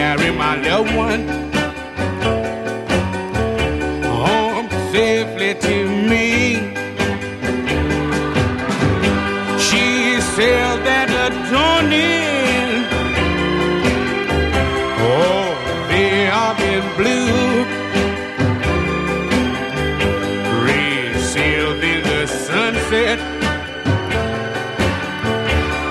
carry my loved one home safely to me. She said that attorney